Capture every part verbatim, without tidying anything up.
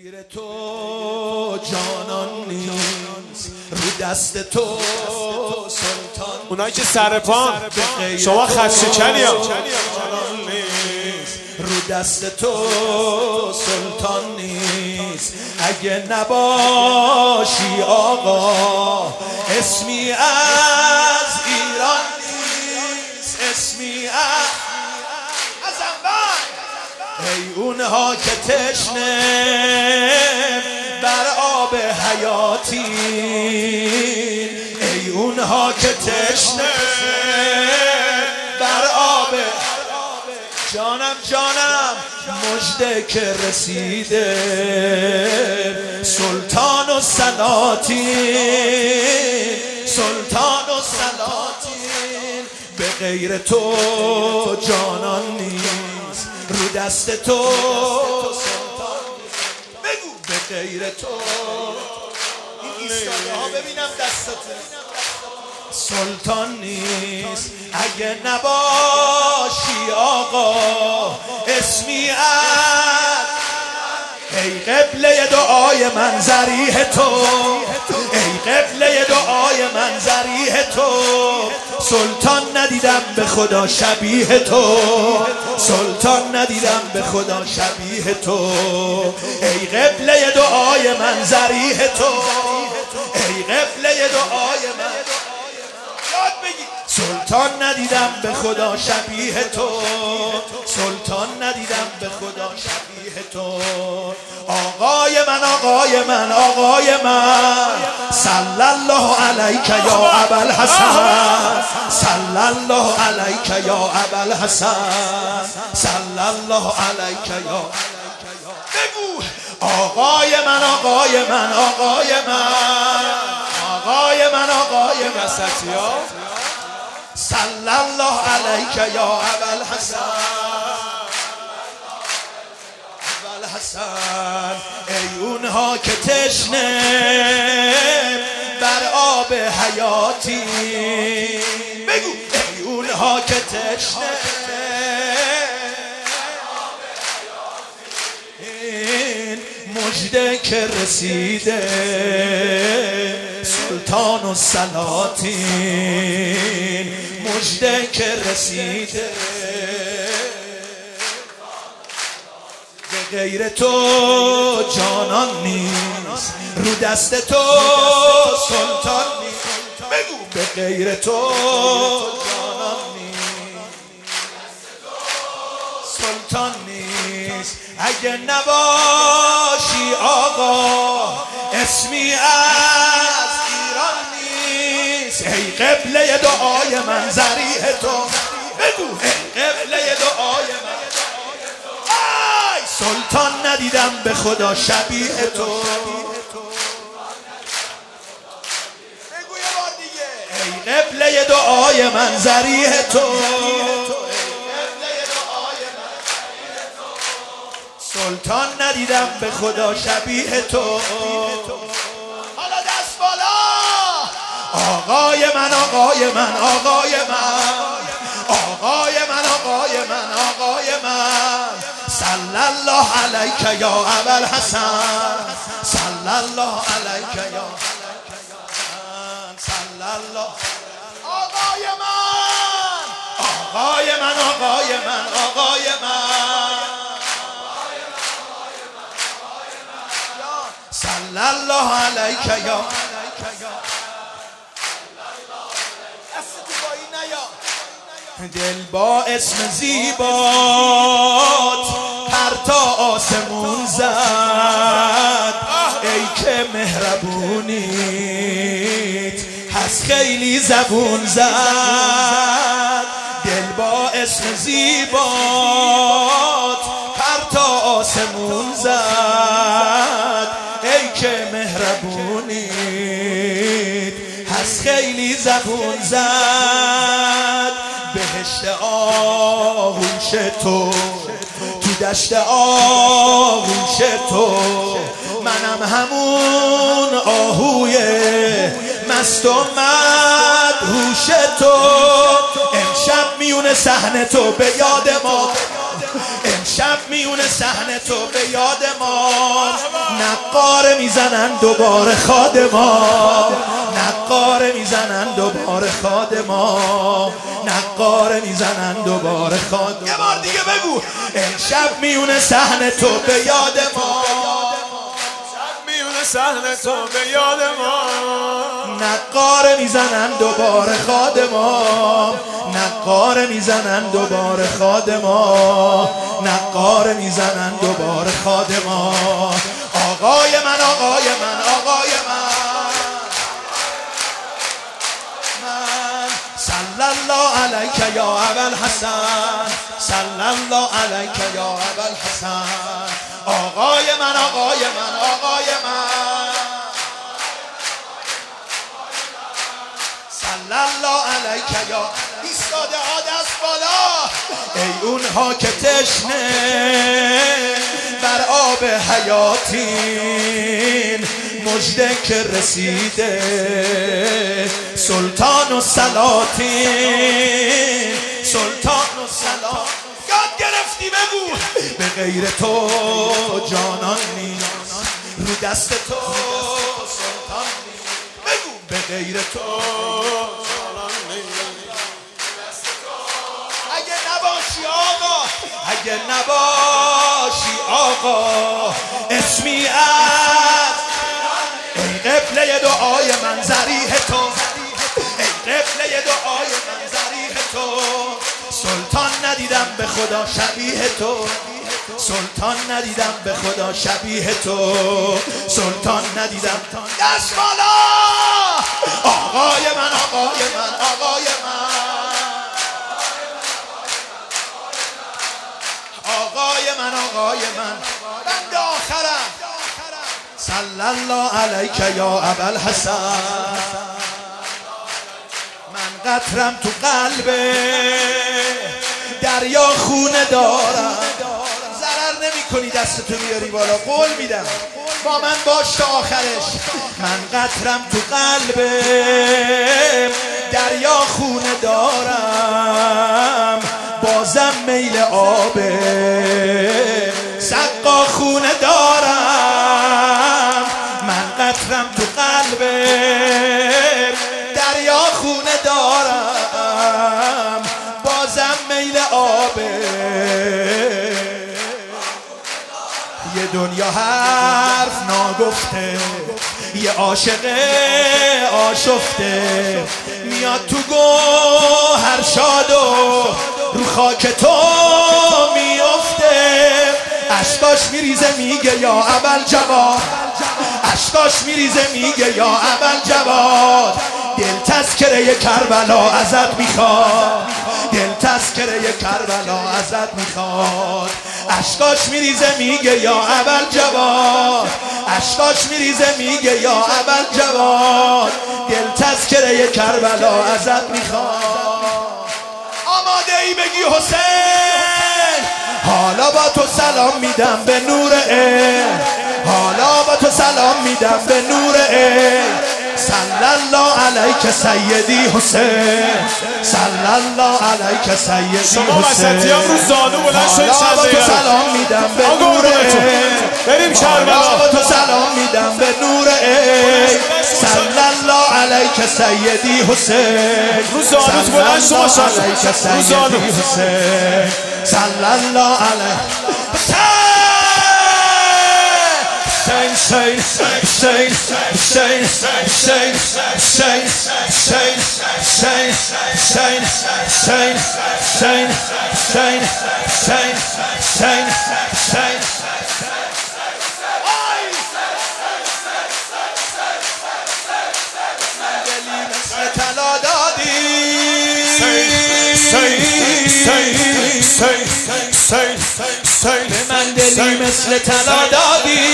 غیر تو جانان نیست، رو دست تو سلطان. اونایی که سر پان شما خدشکنی ها، رو دست تو سلطان نیست. اگه نباشی آقا اسمی از ایران نیست، اسمی از ای اونها که تشنه بر آب حیاتی، ای اونها که تشنه بر آب جانم جانم مژده که رسیده سلطان و سلاطین، سلطان و سلاطین. به غیر تو جانان نیست، رو دست تو سلطان. بگو به غیر تو. این ایستاده ها ببینم دستتون سلطان نیست. اگه نباشی آقا اسمی از ای قبله دعای من ذریح تو، ای قبله دعای من ذریح تو. سلطان ندیدم به خدا شبیه تو، سلطان ندیدم به خدا شبیه تو. ای قبله دعای من ذریح تو، ای قبله دعای من یاد بگی. سلطان ندیدم به خدا شبیه تو، سلطان ندیدم به خدا شبیه تو. آقای من آقای من آقای من صلی الله علیک یا ابوالحسن، صلی الله علیک یا ابوالحسن، صلی الله علیک یا. بگو آقای من آقای من آقای من آقای من آقای من ستیا صلی الله علیک یا ابوالحسن، ابوالحسن. ای اونها که تشنه بر آب حیاتی، بگو ای اونها که تشنه مژده که رسیده سلطان و سلاطین، مژده که رسیده. به غیر تو جانان نیست، رو دست تو سلطان نیست. بگو به غیر تو جانان نیست، سلطان نیست. اگه نباشی آقا اسمی از ایران نیست. ای قبله دعای من ذریح تو، بگو ای قبله دعای من. ای سلطان ندیدم به خدا شبیه تو. بگو یه بار دیگه. ای قبله دعای من ذریح تو، سلطان ندیدم به خدا شبیه تو. حالا دست بالا. آقای من آقای من آقای من آقای من آقای من آقای من صلی الله علیک یا ابوالحسن، صلی الله علیک یا صلی الله. آقای من آقای من آقای من آقای من صلی الله علیک یا. دل با اسم زیبات پر تا آسمون زد، ای که مهربونیت هست خیلی زبون زد. دل با اسم زیبات پر تا آسمون زد، ای که مهربونیت هست خیلی زبون زد. بهشت آغوش تو تو دشت آغوش تو، منم همون آهوی مست و مدهوش تو. امشب میونه صحنه تو به یاد ما، امشب میونه صحنه تو به یاد ما. نقاره میزنن دوباره خادما، نقاره میزنن دوباره خادما، نقاره میزنن دوباره خادما. یه بار دیگه بگو. امشب میونه صحنه تو به یاد ما، صحنه تو به یاد ما. نقاره میزنن دوباره خادما، نقاره میزنن دوباره خادما، نقاره میزنن دوباره خادما. آقای من آقای من آقای من من صلی الله علیک یا ابوالحسن، صلی الله علیک یا ابوالحسن. آقای من آقای من آقای من صلی الله علیک یا. ایستاده ها دست بالا. ای اونها که تشنه بر آب حیاتین، مژده که رسیده سلطان و سلاطین، سلطان و سلاطین. یاد گرفتی بگو. به غیر تو جانان نیست، رو دست تو سلطان نیست. بگو به غیر تو جانان نیست. اگه نباشی آقا، اگه نباشی آقا، اسمی از ای قبله دعای من ذریح تو، ای قبله دعای من ذریح تو. سلطان ندیدم به خدا شبیه تو، سلطان ندیدم به خدا شبیه تو، سلطان ندیدم. دست بالا. آقای من آقای من آقای من آقای من آقای من. بند آخرم. صلی الله علیک یا ابوالحسن. من قطرم تو قلبه دریا خونه دارم. ضرر نمی کنی دستتو بیاری بالا، قول میدم با من باش تا آخرش. من قطرم تو قلبه دریا خونه دارم، بازم میل آبه سقا خونه دارم. من قطرم تو قلبه دریا خونه دارم، بازم میل آبه. یه دنیا حرف ناگفته، یه عاشق آشفته، میاد تو گوهر شاد و رو خاک تو میفته. اشکاش میریزه میگه یا ابوالجواد، اشکاش میریزه میگه یا ابوالجواد. دل تذکره کربلا ازت میخواد، دل تذکره کربلا ازت میخواد. اشکاش میریزه میگه یا ابوالجواد، اشکاش میریزه میگه یا ابوالجواد. دل تذکره کربلا ازت میخواد. آماده ای بگی حسین؟ حالا با تو سلام میدم به نور عین، حالا با تو سلام میدم به نور عین. صلی الله علیک سیدی حسین، صلی الله علیک سیدی شما وسطیان رو زانو بلند شدید. حالا با تو سلام میدم به نور عین، بریم کربلا. حالا با تو سلام میدم به نور عین. صلی الله علیک سیدی حسین، رو زانو بلند شما شد. رو زانو حسین، صلی الله علیک Hussein, Hussein, Hussein, Hussein, Hussein, Hussein, Hussein, Hussein, Hussein, Hussein, Hussein, Hussein, Hussein, Hussein. دلی مثل طلا دادی، به من دلی مثل طلا دادی،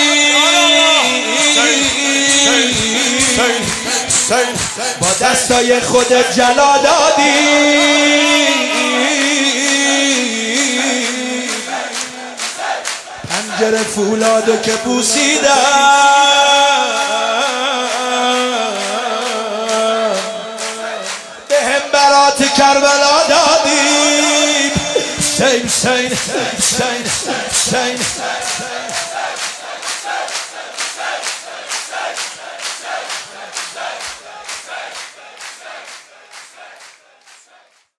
با دستای خودت جلا دادی. پنجره فولادو که بوسیدم، به هم برات کربلا دادی. Hussein, Hussein, Hussein, Hussein.